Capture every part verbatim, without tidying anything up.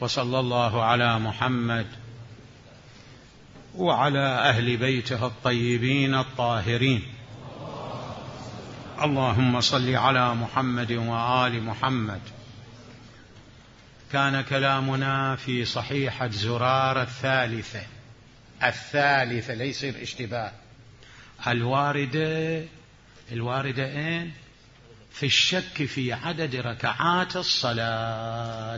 وصلى الله على محمد وعلى أهل بيته الطيبين الطاهرين. اللهم صل على محمد وآل محمد. كان كلامنا في صحيحة زرارة الثالثة الثالثة ليس اشتباه، الواردة الواردة إن في الشك في عدد ركعات الصلاة.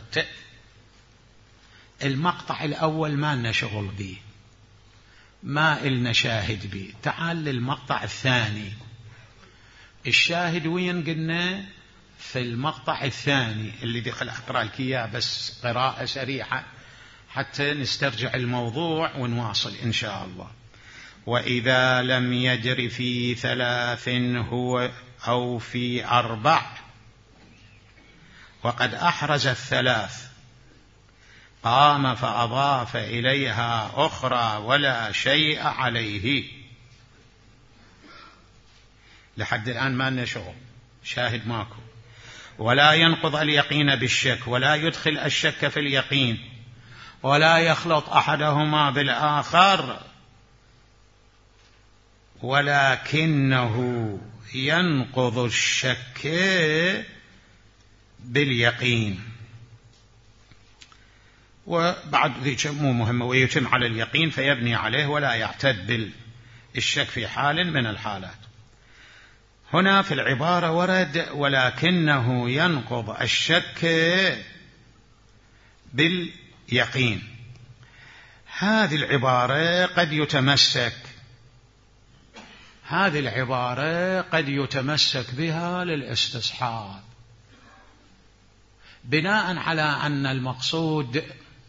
المقطع الأول ما لنا شغل به، ما إلنا شاهد به. تعال للمقطع الثاني. الشاهد وين؟ قلنا في المقطع الثاني اللي دخل أقرأ لك إياه بس قراءة سريعة حتى نسترجع الموضوع ونواصل إن شاء الله. وإذا لم يجر في ثلاث هو أو في أربع وقد أحرز الثلاث قام فأضاف إليها أخرى ولا شيء عليه. لحد الآن ما لنا شغل، شاهد ماكو. ولا ينقض اليقين بالشك، ولا يدخل الشك في اليقين، ولا يخلط أحدهما بالآخر، ولكنه ينقض الشك باليقين. وبعد ذي مو مهمة، ويتم على اليقين فيبني عليه ولا يعتد بالشك في حال من الحالات. هنا في العبارة ورد ولكنه ينقض الشك باليقين. هذه العبارة قد يتمسك هذه العبارة قد يتمسك بها للاستصحاب، بناء على أن المقصود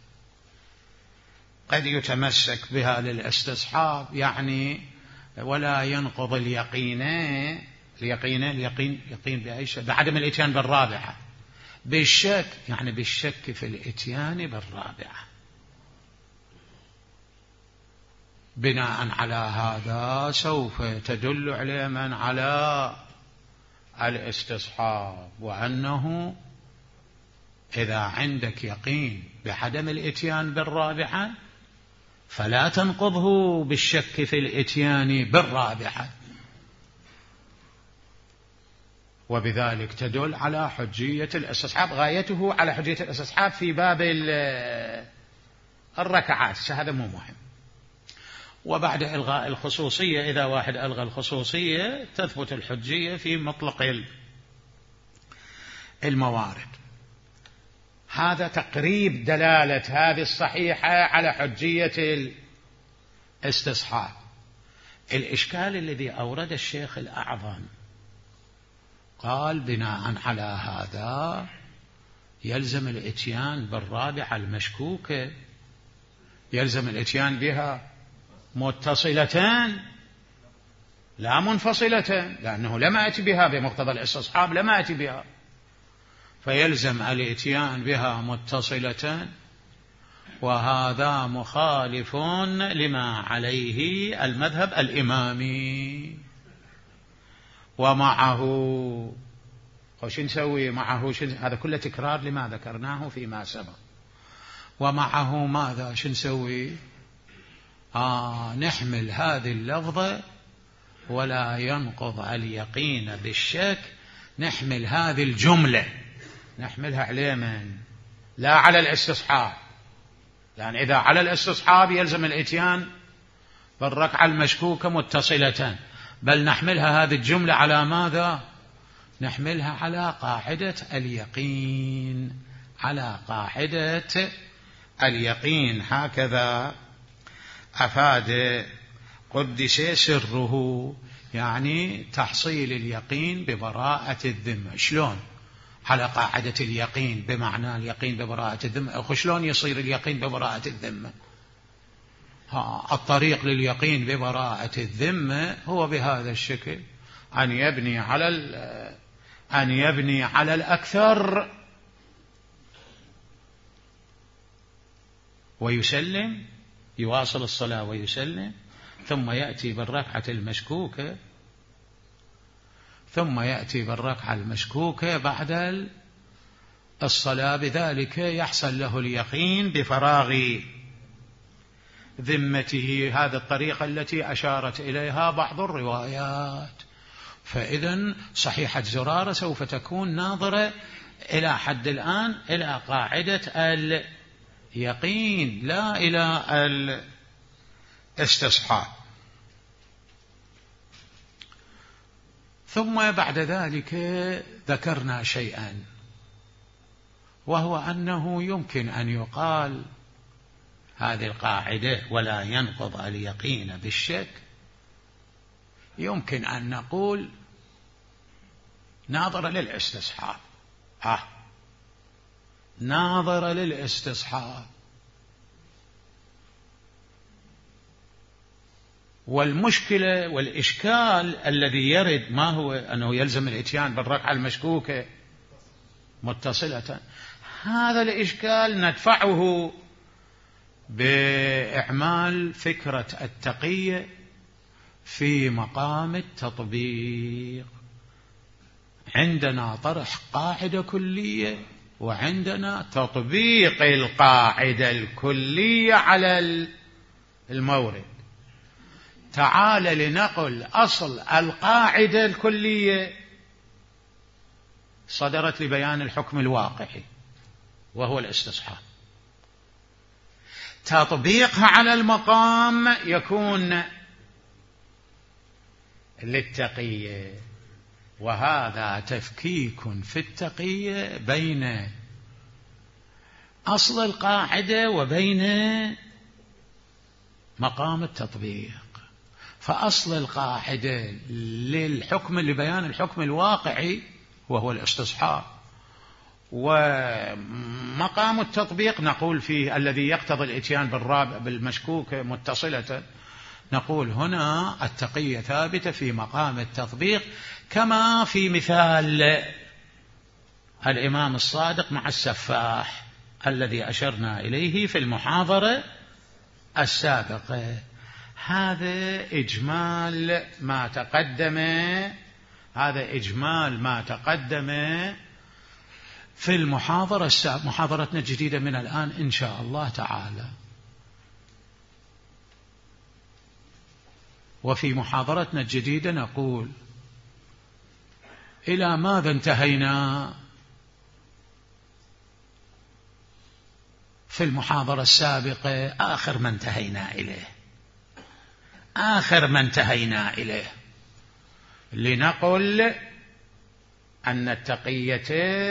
قد يتمسك بها للاستصحاب، يعني ولا ينقض اليقين اليقين اليقين يقين بأي شيء بعدم الإتيان بالرابعة، بالشك يعني بالشك في الإتيان بالرابعة. بناء على هذا سوف تدل عليه من على الاستصحاب، وأنه إذا عندك يقين بعدم الإتيان بالرابعة فلا تنقضه بالشك في الإتيان بالرابعة، وبذلك تدل على حجية الاستصحاب. غايته على حجية الاستصحاب في باب الركعات، هذا مو مهم. وبعد إلغاء الخصوصية، إذا واحد ألغى الخصوصية تثبت الحجية في مطلق الموارد. هذا تقريب دلالة هذه الصحيحة على حجية الاستصحاب. الإشكال الذي أورد الشيخ الأعظم قال بناء على هذا يلزم الإتيان بالرابعة المشكوكة، يلزم الإتيان بها متصلتان لا منفصلتان، لأنه لما أتي بها بمقتضى الاستصحاب، لما أتي بها، فيلزم الإتيان بها متصلتان، وهذا مخالف لما عليه المذهب الإمامي. ومعه وش نسوي معه؟ هذا كله تكرار لما ذكرناه فيما سبق. ومعه ماذا؟ شو نسوي؟ آه نحمل هذه اللفظة ولا ينقض اليقين بالشك، نحمل هذه الجملة نحملها على من؟ لا على الاستصحاب، لأن إذا على الاستصحاب يلزم الإتيان بالركعة المشكوكة متصلتان، بل نحملها هذه الجملة على ماذا؟ نحملها على قاعدة اليقين، على قاعدة اليقين. هكذا أفاد قدس سره، يعني تحصيل اليقين ببراءة الذمة. شلون؟ على قاعدة اليقين، بمعنى اليقين ببراءة الذمة. أو شلون يصير اليقين ببراءة الذمة؟ ها الطريق لليقين ببراءة الذمة هو بهذا الشكل، أن يبني على أن يبني على الأكثر ويسلم، يواصل الصلاة ويسلم، ثم يأتي بالركعة المشكوكة ثم يأتي بالركعة المشكوكة بعد الصلاة بذلك يحصل له اليقين بفراغ ذمته. هذه الطريقة التي أشارت إليها بعض الروايات. فإذن صحيحة زرارة سوف تكون ناظرة إلى حد الآن إلى قاعدة اليقين لا إلى الاستصحاب. ثم بعد ذلك ذكرنا شيئا، وهو أنه يمكن أن يقال هذه القاعدة ولا ينقض اليقين بالشك، يمكن أن نقول ناظر للاستصحاب. آه ناظر للاستصحاب. والمشكلة والإشكال الذي يرد ما هو أنه يلزم الإتيان بالركعة المشكوكة متصلة. هذا الإشكال ندفعه بإعمال فكرة التقية في مقام التطبيق. عندنا طرح قاعدة كلية وعندنا تطبيق القاعدة الكلية على المورد. تعال لنقل أصل القاعدة الكلية صدرت لبيان الحكم الواقعي وهو الاستصحاب. تطبيقها على المقام يكون للتقية، وهذا تفكيك في التقية بين أصل القاعدة وبين مقام التطبيق. فأصل القاعدة للحكم لبيان الحكم الواقعي وهو الاستصحاب، ومقام التطبيق نقول فيه الذي يقتضي الاتيان بالرابع بالمشكوك متصلة، نقول هنا التقية ثابتة في مقام التطبيق، كما في مثال الإمام الصادق مع السفاح الذي أشرنا إليه في المحاضرة السابقة. هذا إجمال ما تقدم هذا إجمال ما تقدم في المحاضرة السابقة، محاضرتنا الجديدة من الآن إن شاء الله تعالى. وفي محاضرتنا الجديدة نقول إلى ماذا انتهينا في المحاضرة السابقة. آخر ما انتهينا إليه آخر ما انتهينا إليه لنقل أن التقية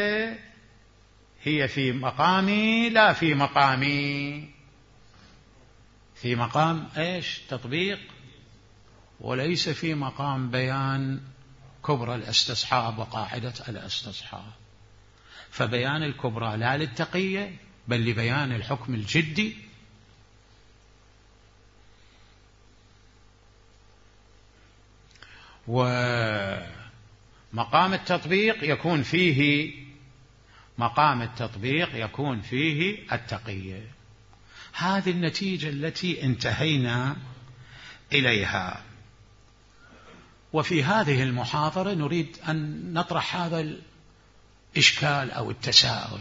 هي في مقامي لا في مقامي في مقام إيش تطبيق، وليس في مقام بيان كبرى الاستصحاب وقاعدة الاستصحاب. فبيان الكبرى لا للتقية بل لبيان الحكم الجدي. ومقام التطبيق يكون فيه مقام التطبيق يكون فيه التقية. هذه النتيجة التي انتهينا إليها. وفي هذه المحاضرة نريد أن نطرح هذا الإشكال أو التساؤل.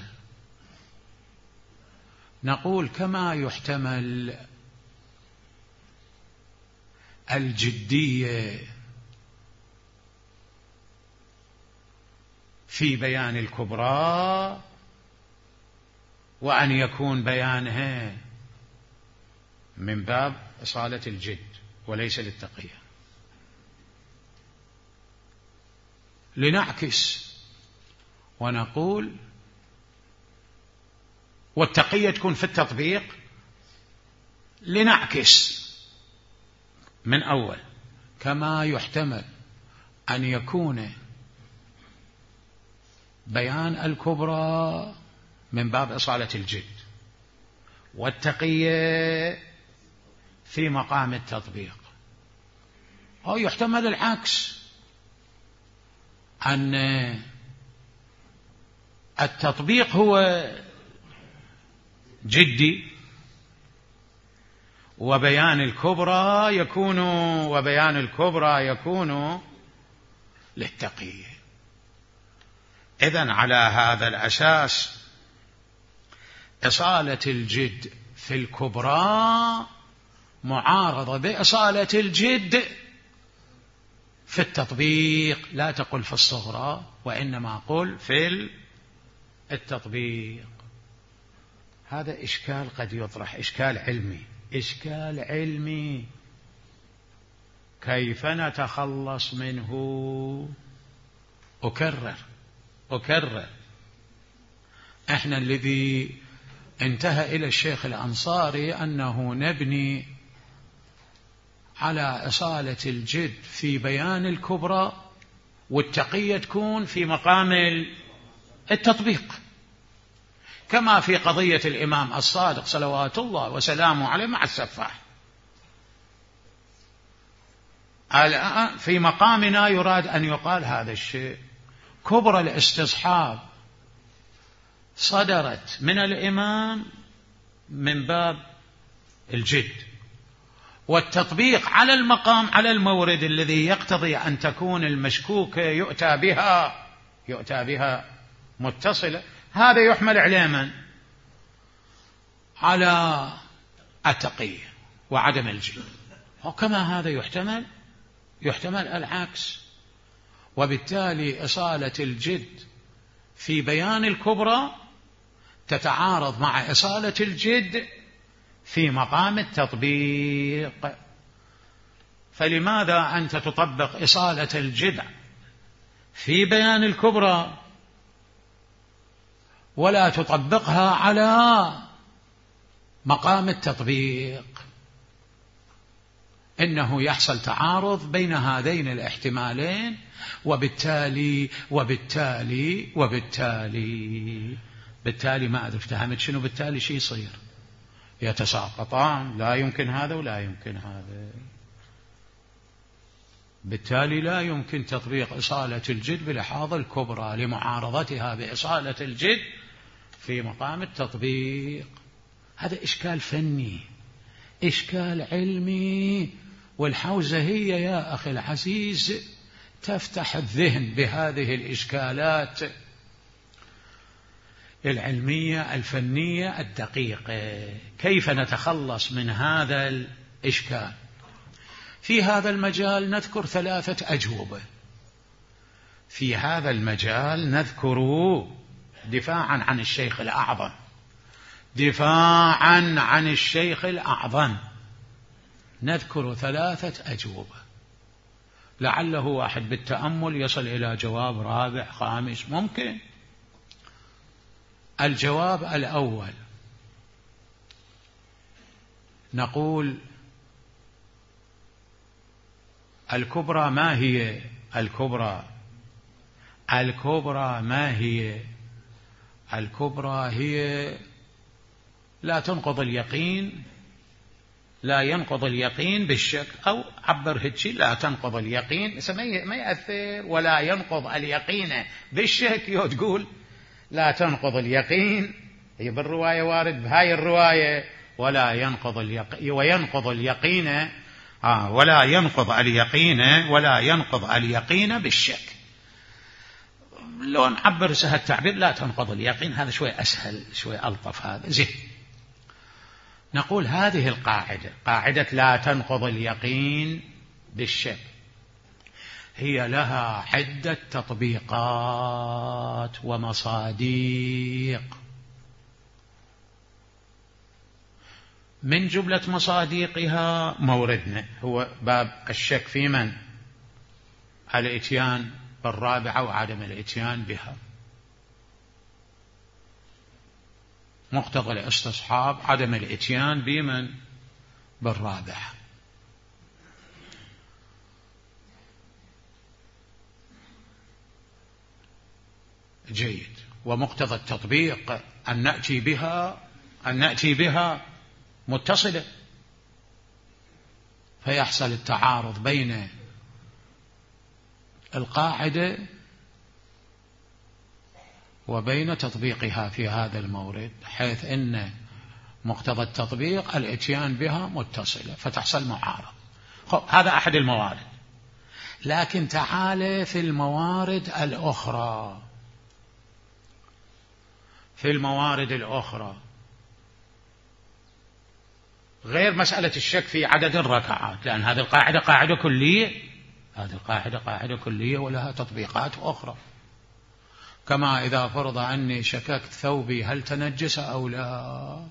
نقول كما يحتمل الجدية في بيان الكبرى وأن يكون بيانها من باب إصالة الجد وليس للتقية، لنعكس ونقول والتقية تكون في التطبيق، لنعكس من أول كما يحتمل أن يكون بيان الكبرى من باب إصالة الجد والتقية في مقام التطبيق، أو يحتمل العكس أن التطبيق هو جدي وبيان الكبرى يكون وبيان الكبرى يكون للتقية. إذن على هذا الأساس إصالة الجد في الكبرى معارضة بإصالة الجد في التطبيق، لا تقل في الصغرى وإنما قل في التطبيق. هذا إشكال قد يطرح، إشكال علمي، إشكال علمي كيف نتخلص منه؟ أكرر أكرر إحنا الذي انتهى إلى الشيخ الأنصاري أنه نبني على إصالة الجد في بيان الكبرى، والتقية تكون في مقام التطبيق، كما في قضية الإمام الصادق صلوات الله وسلامه عليه مع السفاح. الآن في مقامنا يراد أن يقال هذا الشيء. كبرى الاستصحاب صدرت من الإمام من باب الجد، والتطبيق على المقام على المورد الذي يقتضي أن تكون المشكوكة يؤتى بها يؤتى بها متصلة، هذا يحمل على من؟ على التقية وعدم الجد. وكما هذا يحتمل يحتمل العكس، وبالتالي إصالة الجد في بيان الكبرى تتعارض مع إصالة الجد في مقام التطبيق. فلماذا أنت تطبق إصالة الجد في بيان الكبرى ولا تطبقها على مقام التطبيق؟ إنه يحصل تعارض بين هذين الاحتمالين، وبالتالي وبالتالي وبالتالي بالتالي ما أدري افتهمت شنو بالتالي شي يصير، يتساقطان، لا يمكن هذا ولا يمكن هذا. بالتالي لا يمكن تطبيق إصالة الجد بلحاظ الكبرى لمعارضتها بإصالة الجد في مقام التطبيق. هذا إشكال فني، إشكال علمي، والحوزة هي يا أخي العزيز تفتح الذهن بهذه الإشكالات العلمية الفنية الدقيقة. كيف نتخلص من هذا الإشكال؟ في هذا المجال نذكر ثلاثة أجوبة. في هذا المجال نذكر دفاعا عن الشيخ الأعظم دفاعا عن الشيخ الأعظم نذكر ثلاثة أجوبة، لعله واحد بالتأمل يصل إلى جواب رابع خامس ممكن. الجواب الأول نقول الكبرى ما هي الكبرى الكبرى ما هي الكبرى هي لا تنقض اليقين، لا ينقض اليقين بالشك، أو عبر هيك لا تنقض اليقين ما يأثر، ولا ينقض اليقين بالشك تقول لا تنقض اليقين، هي بالرواية وارد بهاي الرواية ولا ينقض اليقين وينقض اليقين آه ولا ينقض اليقين ولا ينقض اليقين بالشك. لو نعبر سهل التعبير لا تنقض اليقين، هذا شوي أسهل شوي ألطف، هذا زين. نقول هذه القاعدة، قاعدة لا تنقض اليقين بالشك، هي لها عدة تطبيقات ومصاديق. من جملة مصاديقها موردنا هو باب الشك في من؟ الإتيان بالرابعة وعدم الإتيان بها. مقتضى الاستصحاب عدم الإتيان بمن؟ بالرابعة. جيد. ومقتضى التطبيق أن نأتي بها أن نأتي بها متصلة، فيحصل التعارض بين القاعدة وبين تطبيقها في هذا المورد، حيث أن مقتضى التطبيق الاتيان بها متصلة، فتحصل معارضة. هذا أحد الموارد. لكن تعال في الموارد الأخرى في الموارد الأخرى غير مسألة الشك في عدد الركعات، لأن هذه القاعدة قاعدة كلية، هذه القاعدة قاعدة كلية ولها تطبيقات أخرى. كما إذا فرض أني شككت ثوبي هل تنجس أو لا،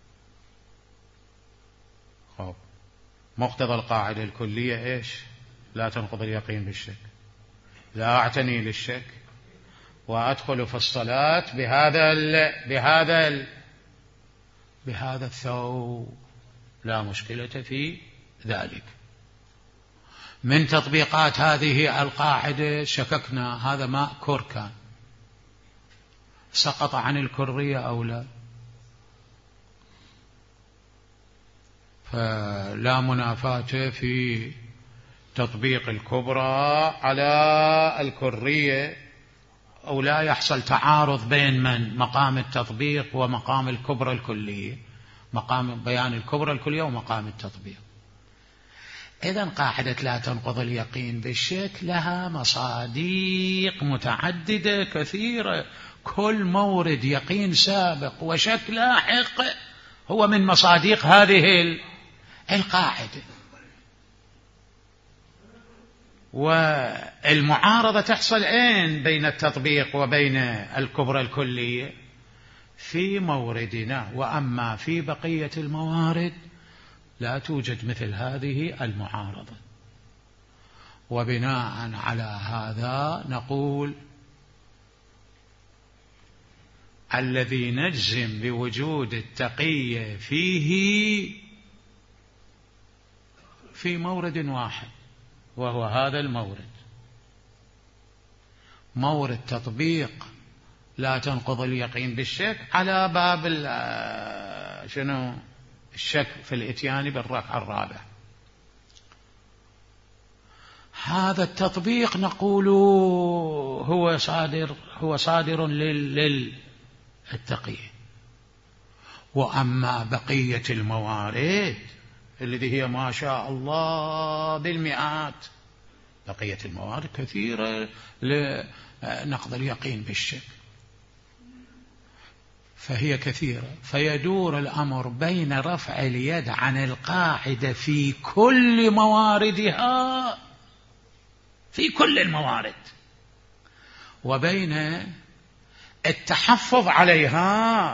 خب مقتضى القاعدة الكلية إيش؟ لا تنقض اليقين بالشك. لا أعتني للشك وأدخل في الصلاة بهذا ال بهذا ال بهذا الثوب، لا مشكلة في ذلك. من تطبيقات هذه القاعدة شككنا هذا ماء كر كان، سقط عن الكرية أو لا، فلا منافاة في تطبيق الكبرى على الكرية، أو لا يحصل تعارض بين من مقام التطبيق ومقام الكبرى الكلية، مقام بيان الكبرى الكلية ومقام التطبيق. إذن قاعدة لا تنقض اليقين بالشك لها مصادق متعددة كثيرة، كل مورد يقين سابق وشك لاحق هو من مصادق هذه القاعدة. والمعارضة تحصل أين بين التطبيق وبين الكبرى الكلية؟ في موردنا، وأما في بقية الموارد لا توجد مثل هذه المعارضة. وبناء على هذا نقول الذي نجزم بوجود التقية فيه في مورد واحد، وهو هذا المورد، مورد تطبيق لا تنقض اليقين بالشك على باب شنو الشك في الاتيان بالركعة الرابعة. هذا التطبيق نقول هو صادر هو صادر للتقية. وأما بقية الموارد التي هي ما شاء الله بالمئات، بقية الموارد كثيرة لنقض اليقين بالشك، فهي كثيرة، فيدور الأمر بين رفع اليد عن القاعدة في كل مواردها، في كل الموارد، وبين التحفظ عليها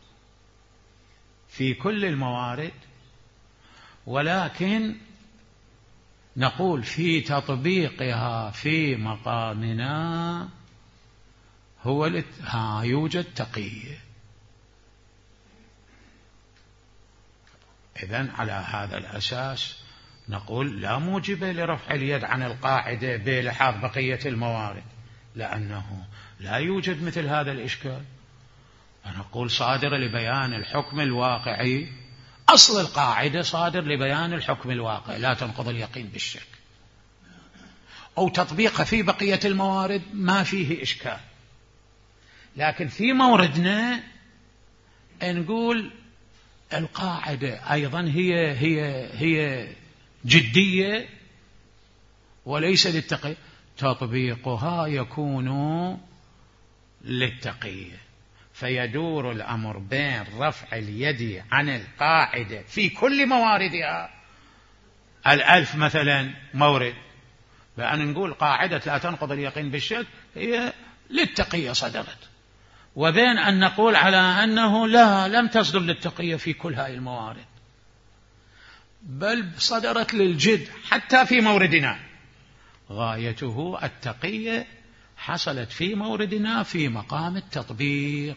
في كل الموارد. ولكن نقول في تطبيقها في مقامنا هو ها يوجد تقية. إذن على هذا الأساس نقول لا موجب لرفع اليد عن القاعدة بلحاظ بقية الموارد، لأنه لا يوجد مثل هذا الإشكال. نقول صادر لبيان الحكم الواقعي، أصل القاعدة صادر لبيان الحكم الواقعي لا تنقض اليقين بالشك، أو تطبيقها في بقية الموارد ما فيه إشكال. لكن في موردنا نقول القاعدة أيضا هي هي هي جدية وليس للتقية، تطبيقها يكون للتقية، فيدور الأمر بين رفع اليد عن القاعدة في كل مواردها. الألف مثلا مورد، بأن نقول قاعدة لا تنقض اليقين بالشك هي للتقية صدرت، وبين أن نقول على أنه لا لم تصدر للتقية في كل هذه الموارد، بل صدرت للجد حتى في موردنا. غايته التقية حصلت في موردنا في مقام التطبيق،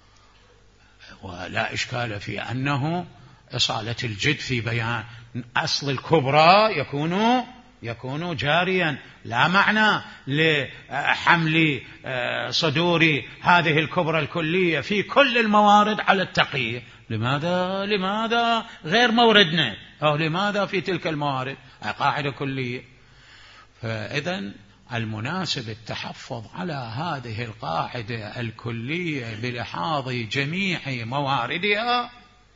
ولا إشكال في أنه إصالة الجد في بيان أصل الكبرى يكون يكون جاريا، لا معنى لحمل صدور هذه الكبرى الكلية في كل الموارد على التقية. لماذا لماذا غير موردنا، أو لماذا في تلك الموارد قاعدة كلية؟ فإذن المناسب التحفظ على هذه القاعدة الكلية بلحاظ جميع مواردها،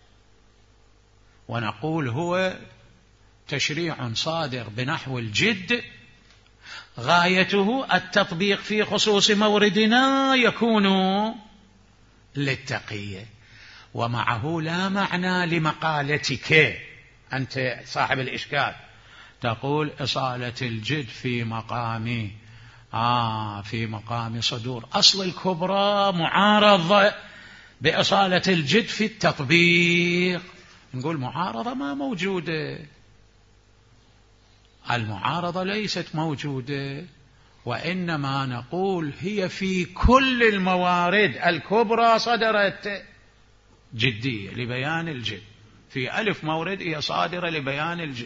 ونقول هو تشريع صادر بنحو الجد، غايته التطبيق في خصوص موردنا يكون للتقية. ومعه لا معنى لمقالتك أنت صاحب الإشكال، تقول إصالة الجد في مقام آه في مقام صدور أصل الكبرى معارضة بإصالة الجد في التطبيق. نقول معارضة ما موجودة، المعارضة ليست موجودة، وإنما نقول هي في كل الموارد الكبرى صدرت جدية لبيان الجد، في ألف مورد هي صادرة لبيان الجد،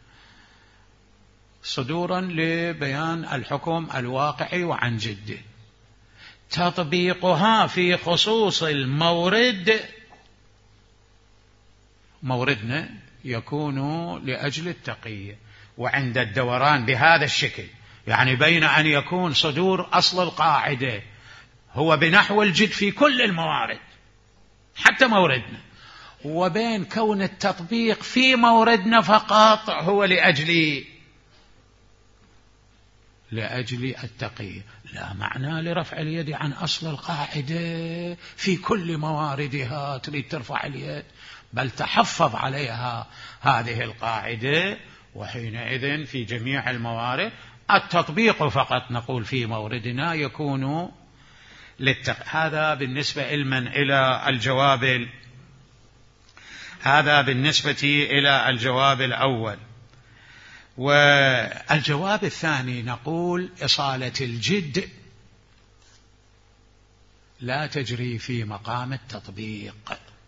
صدورا لبيان الحكم الواقعي وعن جده. تطبيقها في خصوص المورد، موردنا يكون لأجل التقية، وعند الدوران بهذا الشكل، يعني بين أن يكون صدور أصل القاعدة هو بنحو الجد في كل الموارد حتى موردنا، وبين كون التطبيق في موردنا فقط هو لأجل لأجل التقية، لا معنى لرفع اليد عن أصل القاعدة في كل مواردها تريد ترفع اليد، بل تحفظ عليها هذه القاعدة، وحينئذ في جميع الموارد التطبيق فقط نقول في موردنا يكون للتقية. هذا بالنسبة إلمن إلى الجواب، هذا بالنسبة إلى الجواب الأول. والجواب الثاني نقول إصالة الجد لا تجري في مقام التطبيق،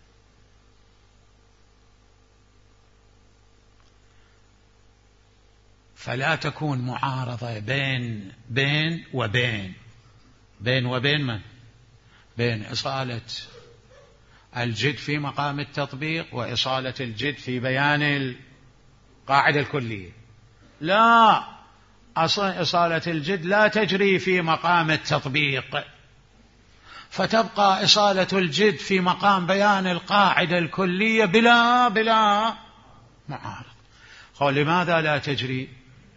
فلا تكون معارضة بين بين وبين بين وبين من؟ بين إصالة الجد في مقام التطبيق وإصالة الجد في بيان القاعدة الكلية. لا، إصالة الجد لا تجري في مقام التطبيق، فتبقى إصالة الجد في مقام بيان القاعدة الكلية بلا بلا معارض. قال لماذا لا تجري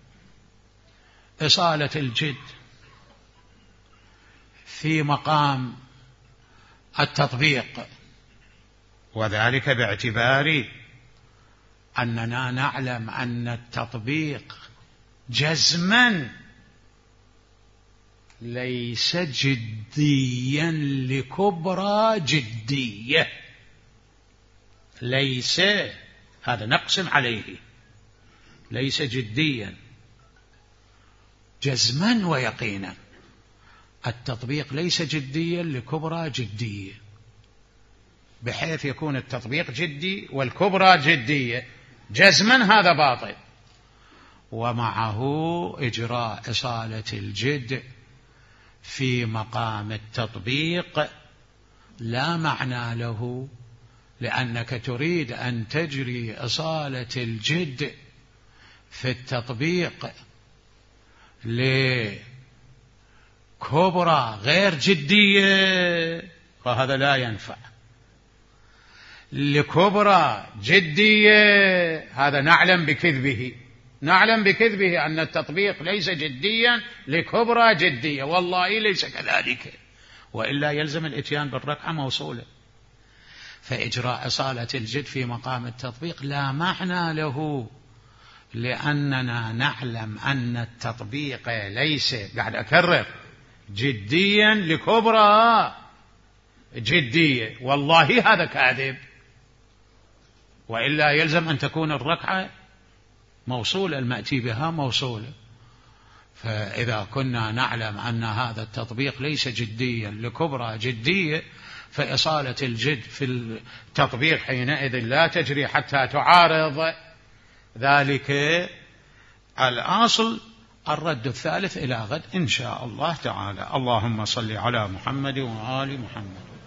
إصالة الجد في مقام التطبيق؟ وذلك باعتبار أننا نعلم أن التطبيق جزما ليس جديا لكبرى جدية، ليس، هذا نقسم عليه، ليس جديا جزما ويقينا، التطبيق ليس جديا لكبرى جدية، بحيث يكون التطبيق جدي والكبرى جدية جزما، هذا باطل. ومعه إجراء إصالة الجد في مقام التطبيق لا معنى له، لأنك تريد أن تجري إصالة الجد في التطبيق لكبرى غير جدية، فهذا لا ينفع. لكبرى جدية هذا نعلم بكذبه، نعلم بكذبه أن التطبيق ليس جديا لكبرى جدية، والله ليس كذلك، وإلا يلزم الإتيان بالركعة موصولة. فإجراء إصالة الجد في مقام التطبيق لا معنى له، لأننا نعلم أن التطبيق ليس، قاعد أكرر، جديا لكبرى جدية، والله هذا كاذب، وإلا يلزم أن تكون الركعة موصولة، المأتي بها موصولة. فإذا كنا نعلم أن هذا التطبيق ليس جديا لكبرى جدية، فإصالة الجد في التطبيق حينئذ لا تجري حتى تعارض ذلك الأصل. الرد الثالث إلى غد إن شاء الله تعالى. اللهم صل على محمد وآل محمد.